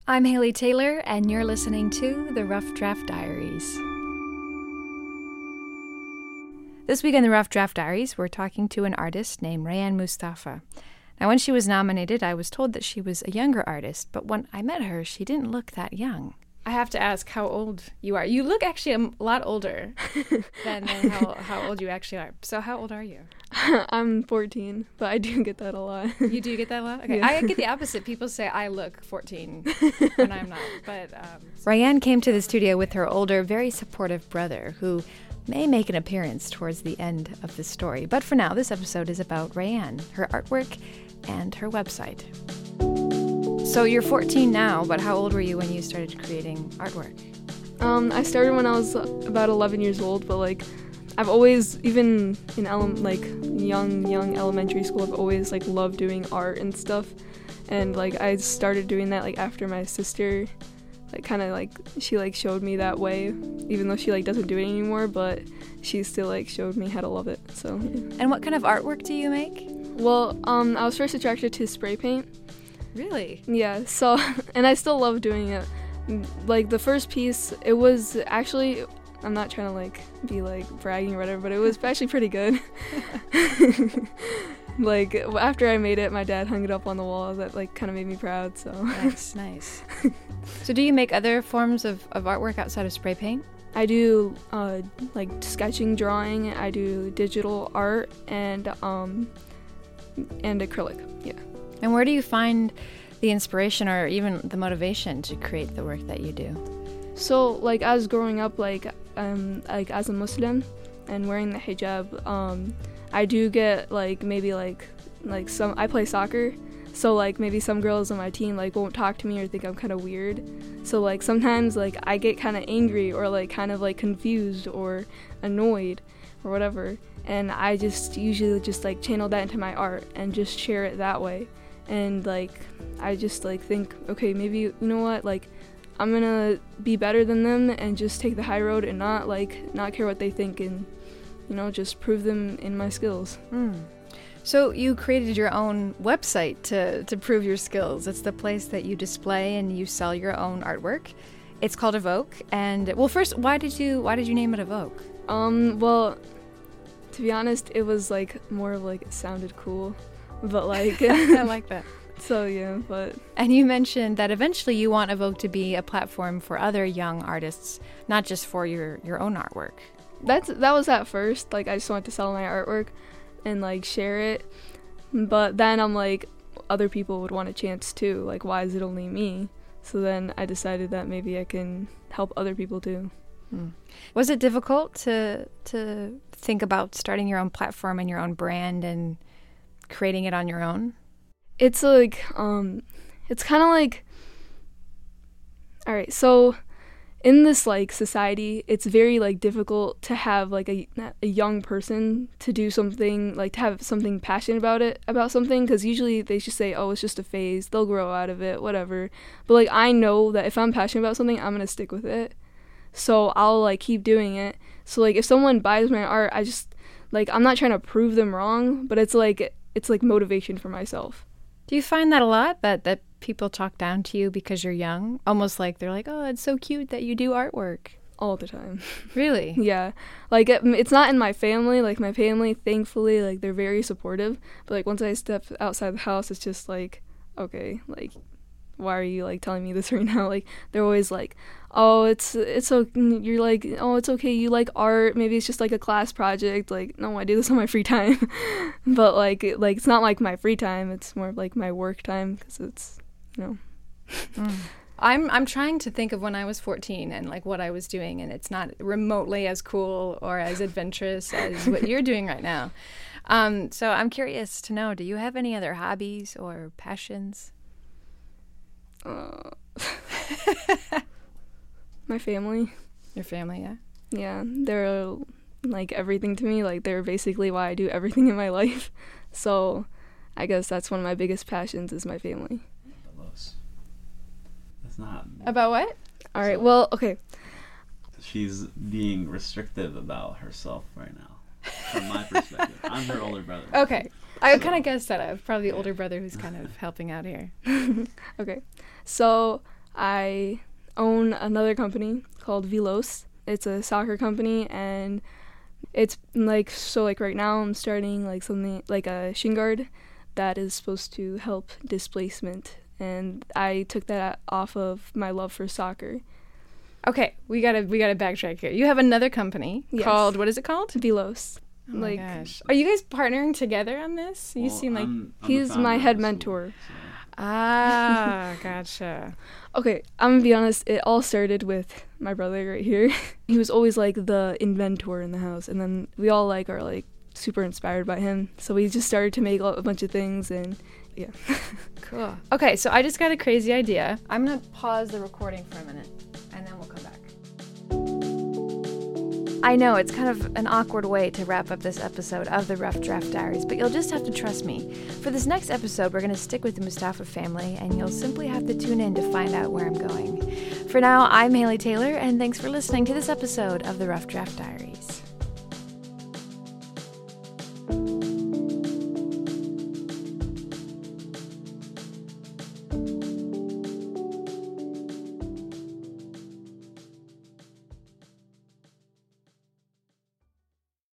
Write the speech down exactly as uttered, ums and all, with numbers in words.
I'm Haley Taylor, and you're listening to The Rough Draft Diaries. This week in The Rough Draft Diaries, we're talking to an artist named Rayan Mustafa. Now, when she was nominated, I was told that she was a younger artist, but when I met her, she didn't look that young. I have to ask how old you are. You look actually a lot older than, than how, how old you actually are. So how old are you? I'm fourteen, but I do get that a lot. You do get that a lot? Okay. Yeah. I get the opposite. People say I look fourteen when I'm not. But um, Rayan came to the studio with her older, very supportive brother, who may make an appearance towards the end of the story. But for now, this episode is about Rayan, her artwork, and her website. So you're fourteen now, but how old were you when you started creating artwork? Um, I started when I was about eleven years old, but like, I've always, even in ele- like young, young elementary school, I've always like loved doing art and stuff. And like, I started doing that like after my sister, like kind of like, she like showed me that way, even though she like doesn't do it anymore, but she still like showed me how to love it, so. Yeah. And what kind of artwork do you make? Well, um, I was first attracted to spray paint. Really? Yeah, so, and I still love doing it. Like, the first piece, it was actually, I'm not trying to, like, be, like, bragging or whatever, but it was actually pretty good. Like, after I made it, my dad hung it up on the wall. That, like, kind of made me proud, so. Nice, nice. So do you make other forms of, of artwork outside of spray paint? I do, uh, like, sketching, drawing. I do digital art and, um, and acrylic, yeah. And where do you find the inspiration or even the motivation to create the work that you do? So, like, as growing up, like, um, like as a Muslim and wearing the hijab, um, I do get, like, maybe, like, like some, I play soccer, so, like, maybe some girls on my team, like, won't talk to me or think I'm kind of weird. So, like, sometimes, like, I get kind of angry or, like, kind of, like, confused or annoyed or whatever, and I just usually just, like, channel that into my art and just share it that way. And, like, I just, like, think, okay, maybe, you know what, like, I'm gonna be better than them and just take the high road and not, like, not care what they think and, you know, just prove them in my skills. Mm. So you created your own website to, to prove your skills. It's the place that you display and you sell your own artwork. It's called Evoke. And, well, first, why did you, why did you name it Evoke? Um, well, to be honest, it was, like, more of, like, it sounded cool. But, like, I like that. So, yeah, but. And you mentioned that eventually you want Evoke to be a platform for other young artists, not just for your, your own artwork. That's That was at first. Like, I just wanted to sell my artwork and, like, share it. But then I'm like, other people would want a chance, too. Like, why is it only me? So then I decided that maybe I can help other people, too. Hmm. Was it difficult to to think about starting your own platform and your own brand and creating it on your own? It's like, um, it's kind of like, all right, so in this, like, society, it's very, like, difficult to have, like, a, a young person to do something, like, to have something passionate about it, about something, because usually they just say, oh, it's just a phase, they'll grow out of it, whatever. But, like, I know that if I'm passionate about something, I'm going to stick with it. So I'll, like, keep doing it. So, like, if someone buys my art, I just, like, I'm not trying to prove them wrong, but it's, like, it's like motivation for myself. Do you find that a lot, that, that people talk down to you because you're young? Almost like they're like, oh, it's so cute that you do artwork. All the time. Really? Yeah. Like, it, it's not in my family. Like, my family, thankfully, like, they're very supportive. But, like, once I step outside the house, it's just like, okay, like, why are you, like, telling me this right now? Like, they're always like, oh, it's, it's okay, you're like, oh, it's okay, you like art, maybe it's just, like, a class project. Like, no, I do this on my free time. But, like, it, like, it's not, like, my free time, it's more, like, my work time, because it's, you know. Mm. I'm I'm trying to think of when I was fourteen and, like, what I was doing, and it's not remotely as cool or as adventurous as what you're doing right now. Um, so I'm curious to know, do you have any other hobbies or passions? Uh, my family. Your family, yeah? Yeah, they're, like, everything to me. Like, they're basically why I do everything in my life. So I guess that's one of my biggest passions is my family. That's not. About what? All right, well, okay. She's being restrictive about herself right now, from my perspective. I'm her older brother. Okay. I so. kind of guessed that. I was probably the older brother who's kind of helping out here. Okay. So I own another company called Velos. It's a soccer company, and it's like, so like right now I'm starting like something like a shin guard that is supposed to help displacement, and I took that off of my love for soccer. Okay, we gotta we gotta backtrack here. You have another company Yes. called, what is it called? Velos. Oh my like gosh. Are you guys partnering together on this? You Well, seem like I'm- I'm the he's founder my of head the school, mentor. so- Ah, gotcha. Okay, I'm gonna be honest, it all started with my brother right here. He was always like the inventor in the house, and then we all like are like super inspired by him. So we just started to make a bunch of things, and yeah. Cool. Okay, so I just got a crazy idea. I'm gonna pause the recording for a minute, and then we'll come back. I know it's kind of an awkward way to wrap up this episode of the Rough Draft Diaries, but you'll just have to trust me. For this next episode, we're going to stick with the Mustafa family, and you'll simply have to tune in to find out where I'm going. For now, I'm Haley Taylor, and thanks for listening to this episode of the Rough Draft Diaries.